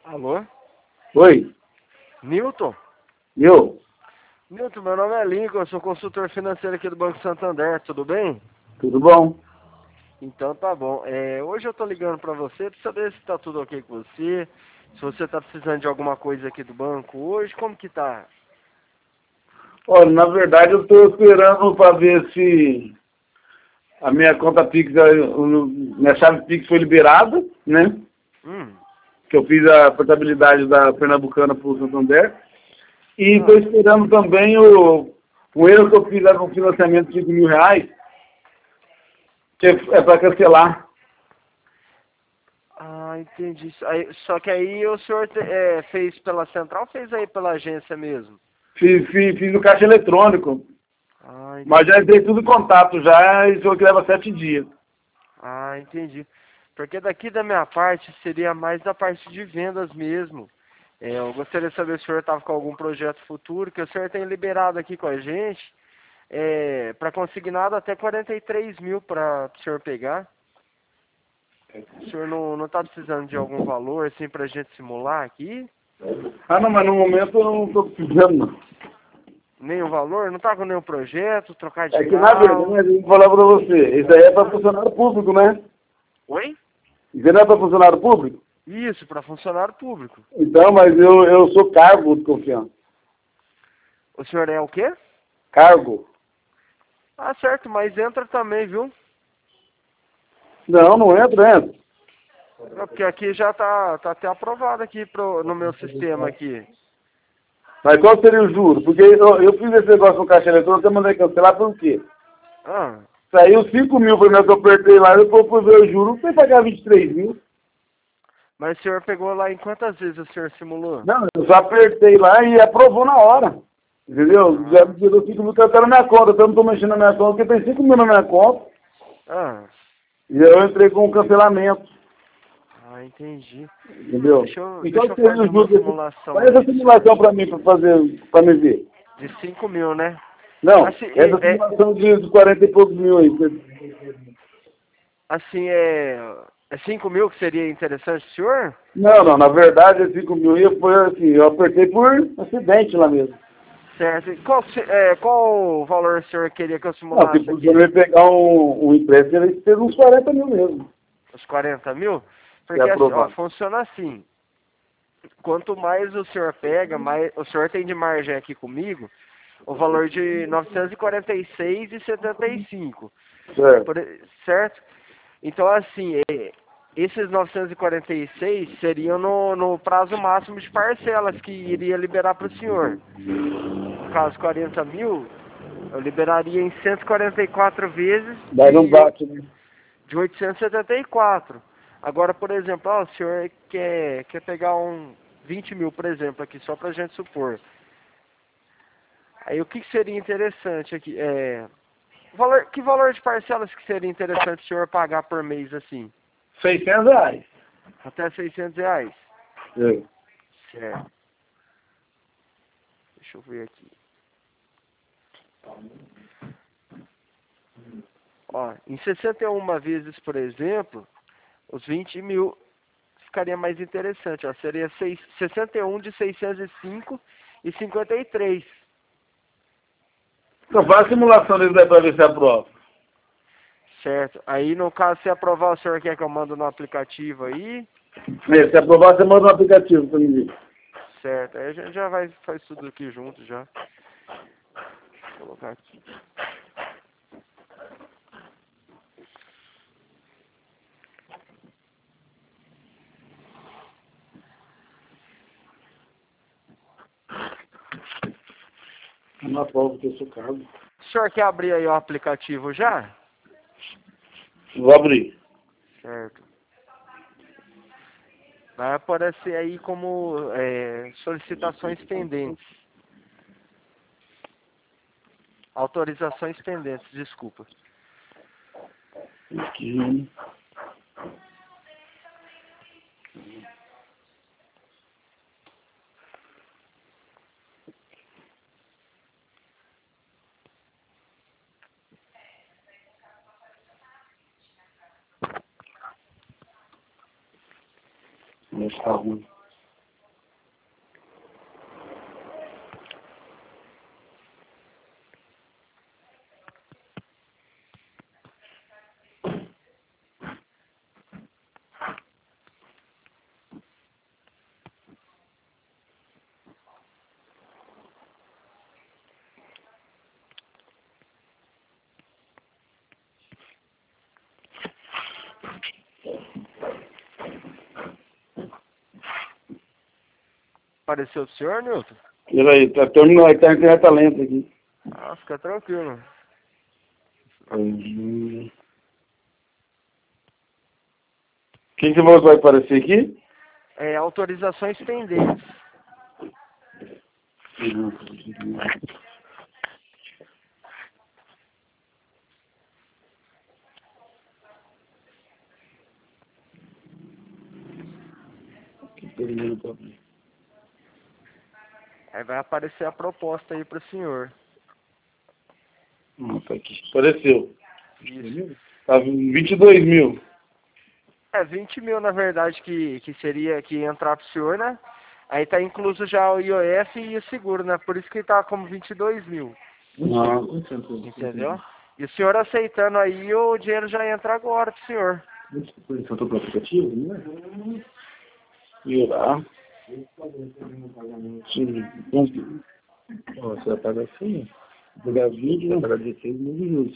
Alô? Oi, Newton? eu? Newton, meu nome é Lincoln, eu sou consultor financeiro aqui do Banco Santander, tudo bem? Tudo bom? Então tá bom. Hoje eu tô ligando pra você pra saber se tá tudo ok com você, se você tá precisando de alguma coisa aqui do banco hoje, como que tá? Olha, na verdade eu estou esperando para ver se a minha conta Pix, minha chave Pix foi liberada, né? Hum, Que eu fiz a portabilidade da Pernambucana para o Santander. E estou ah, esperando também o erro que eu fiz lá no financiamento de R$ 5.000, que é para cancelar. entendi. Só que aí o senhor fez pela central ou fez aí pela agência mesmo? Fiz no caixa eletrônico, mas já Entendi. entrei tudo em contato já e falou que leva 7 dias. Entendi. Porque daqui da minha parte seria mais da parte de vendas mesmo. Eu gostaria de saber se o senhor estava com algum projeto futuro, que o senhor tem liberado aqui com a gente, para consignado até 43 mil para o senhor pegar. O senhor não está precisando de algum valor assim para a gente simular aqui? Ah, não, mas no momento eu não estou precisando, não. Nenhum valor? Não está com nenhum projeto, trocar de É que, na carro? verdade, eu vou falar para você, isso aí é para funcionário público, né? Oi? Isso não é para funcionário público? Isso, para funcionário público. Então, mas eu sou cargo de confiança. O senhor é o quê? Cargo? Certo, mas entra também, viu? Não, não entra. Porque aqui já tá até aprovado aqui no meu sistema aqui. Mas qual seria o juro? Porque eu fiz esse negócio no caixa eletrônico, eu mandei cancelar por quê? Ah, Saiu 5 mil primeiro que eu apertei lá, depois fui ver o juro, fui pagar 23 mil. mas o senhor pegou lá em quantas vezes o senhor simulou? Não, eu só apertei lá e aprovou na hora. Entendeu? Já Ah, tirou 5 mil que eu quero na minha conta, então eu não estou mexendo na minha conta, porque tem 5 mil na minha conta. ah, E eu entrei com o cancelamento, entendi. entendeu? Então Deixa eu seria fazer o uma juro simulação faz essa aqui do senhor. simulação para mim, para fazer, para me ver. De 5 mil, né? Não, Assim, essa simulação de 40 e poucos mil aí. assim, é 5 mil que seria interessante, senhor? Não, na verdade, esse 5 mil aí foi assim, eu apertei por acidente lá mesmo. Certo. E qual valor o senhor queria que eu Não, simulasse tipo, se eu aqui? ia pegar um empréstimo, ele fez uns 40 mil mesmo, Os 40 mil? se é Porque assim, ó, aprovado. funciona assim. Quanto mais o senhor pega, mais o senhor tem de margem aqui comigo, o valor de 946,75, Certo. certo? Então, assim, esses 946 seriam no prazo máximo de parcelas que iria liberar para o senhor. No caso, 40 mil, eu liberaria em 144 vezes Daí não bate, né? de 874. Agora, por exemplo, o senhor quer pegar 20 mil, por exemplo, aqui, só para a gente supor. Aí o que seria interessante aqui? Que valor de parcelas que seria interessante o senhor pagar por mês assim? R$ 600. Até 600 reais. É. Certo. Deixa eu ver aqui. Ó, em 61 vezes, por exemplo, os 20 mil ficaria mais interessante. Ó, seria 61 de 605,53. Então faz a simulação deles aí para ver se aprova. Certo. Aí, no caso, se aprovar, o senhor quer que eu mando no aplicativo aí? Se aprovar, você manda um aplicativo para mim ver. Certo. Aí a gente já faz tudo aqui junto já. Vou colocar aqui. Uma prova que eu sou cargo. O senhor quer abrir aí o aplicativo já? Vou abrir. Certo. Vai aparecer aí como solicitações pendentes. Autorizações pendentes, desculpa. Aqui. Está ruim. Apareceu pro senhor, Nilton? Ele aí, tá terminando, tá internet lenta aqui. Ah, fica tranquilo. O que você falou que vai aparecer aqui? É, autorizações pendentes. Aí vai aparecer a proposta aí pro senhor. Tá aqui. Apareceu. Isso. Tá 22 mil. É, 20 mil na verdade que seria que ia entrar pro senhor, né? Aí tá incluso já o IOF e o seguro, né? Por isso que tá como 22 mil. Entendeu? E o senhor aceitando aí, o dinheiro já entra agora pro senhor. Você faltou pro aplicativo, não é? Virar. Sim. Você vai pagar assim, pagar 20, não, pagar 16 mil de juros.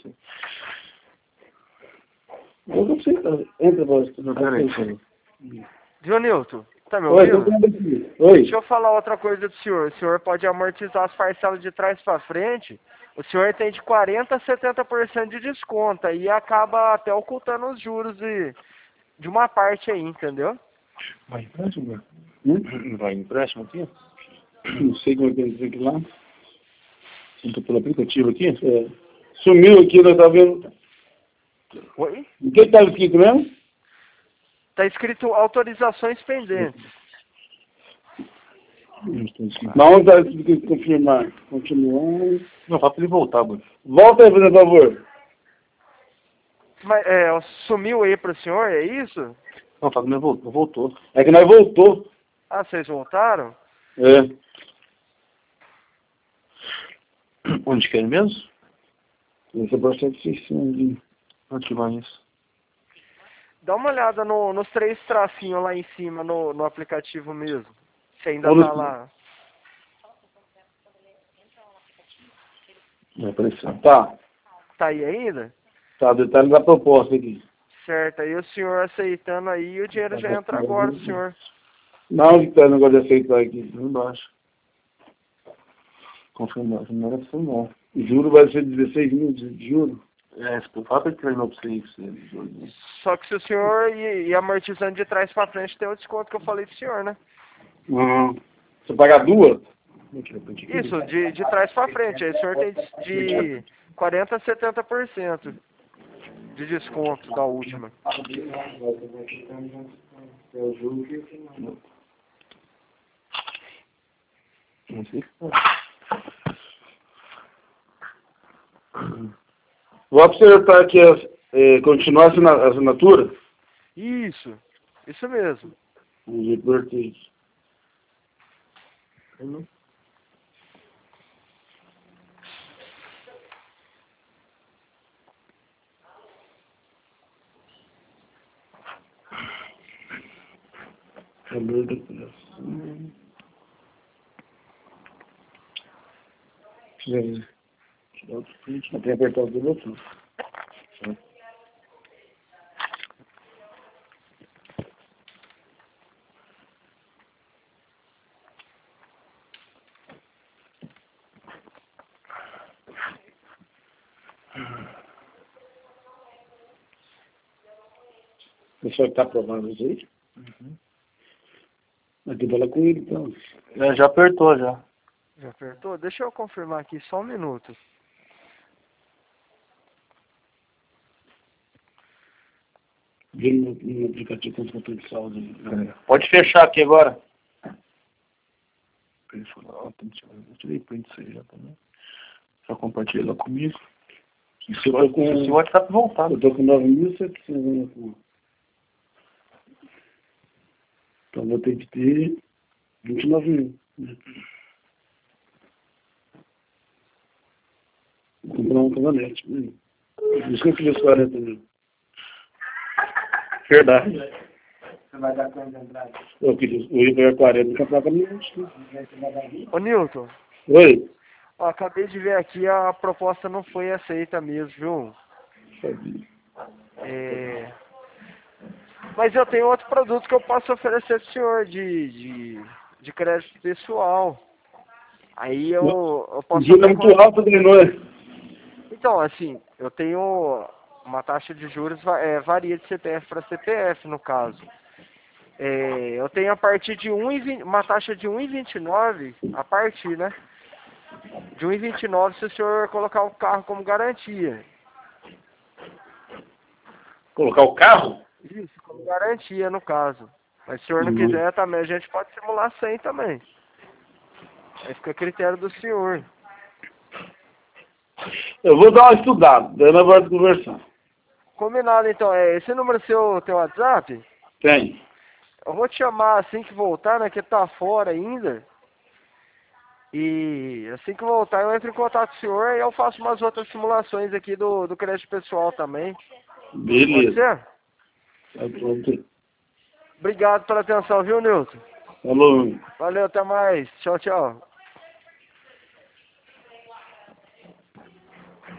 Eu não sei, entra pra você. Não, peraí. Viu, Nilton? Tá me Oi, tô ouvindo? vendo aqui. Oi. Deixa eu falar outra coisa pro senhor. O senhor pode amortizar as parcelas de trás pra frente. O senhor tem de 40% a 70% de desconto. E acaba até ocultando os juros de uma parte aí, entendeu? Vai empréstimo? Vai empréstimo aqui? Não sei como é que eu dizer aqui lá. Entra pelo aplicativo aqui? É. Sumiu aqui, nós tá vendo. Oi? O que estava escrito mesmo? Tá escrito autorizações pendentes. Mas onde está escrito confirmar? Continuar. Não, fala pra ele voltar, mano. Volta aí, por favor. Mas, sumiu aí pro senhor, é isso? Não, fala que não voltou. É que nós voltou. Ah, vocês voltaram? É. Onde que é ele mesmo? Esse é processo de sessão ali. Onde que vai isso? Dá uma olhada nos 3 tracinhos lá em cima no aplicativo mesmo. Se ainda Olha tá aqui. lá. Vai aparecer. Tá. Tá aí ainda? Tá, detalhe da proposta aqui. Certo, aí o senhor aceitando aí, o dinheiro já entra agora do senhor. Não, onde está o negócio de aceitar aqui? Embaixo. Confirmar. Não era não. O juro vai ser 16 mil de juro. É, fala pra ele treinar pra você. Só que se o senhor ir amortizando de trás pra frente, tem o desconto que eu falei pro senhor, né? Você pagar duas? Isso, de trás pra frente. Aí o senhor tem de 40% a 70% de desconto da última. Não sei. Vou acertar aqui, continuar a assinatura. Isso mesmo. Reportei. Valor da operação. Tirar outro print, não tem que apertar os dois botões. O senhor está aprovando isso aí? Mas tem que falar com ele, então. É, já apertou, já. Já apertou? Deixa eu confirmar aqui só um minuto. Vê no aplicativo com controle de saldo. Pode fechar aqui agora. Ele falou, eu tirei print disso aí já também. Só compartilha lá comigo. Você vai com... Se o WhatsApp voltar. Eu tô com 9.700. Então vou ter que ter 29 mil. Vou comprar um cavalete. Por isso que eu fiz 40 mil. Verdade. Você vai dar quanto de entrada? Eu ia pegar 40 e comprar caminhonete. Ô Nilton, Oi. ó, acabei de ver aqui, a proposta não foi aceita mesmo, viu? Mas eu tenho outro produto que eu posso oferecer pro senhor de de crédito pessoal. Aí eu posso... Juro é muito alto, não é? Então, assim, eu tenho uma taxa de juros, varia de CPF para CPF, no caso. Eu tenho a partir de uma taxa de 1,29, a partir, né? De 1,29 se o senhor colocar o carro como garantia. Colocar o carro? Isso, como garantia, no caso. Mas se o senhor não quiser também, a gente pode simular 100 também. Aí fica a critério do senhor. Eu vou dar uma estudada, daí nós vamos conversar. Combinado, então. Esse número seu, teu WhatsApp? Tem. Eu vou te chamar assim que voltar, né? Que tá fora ainda. E assim que voltar eu entro em contato com o senhor e eu faço umas outras simulações aqui do crédito pessoal também. Beleza. Pode ser? Tá pronto. Obrigado pela atenção, viu, Nilton? Falou. Valeu, até mais. Tchau, tchau.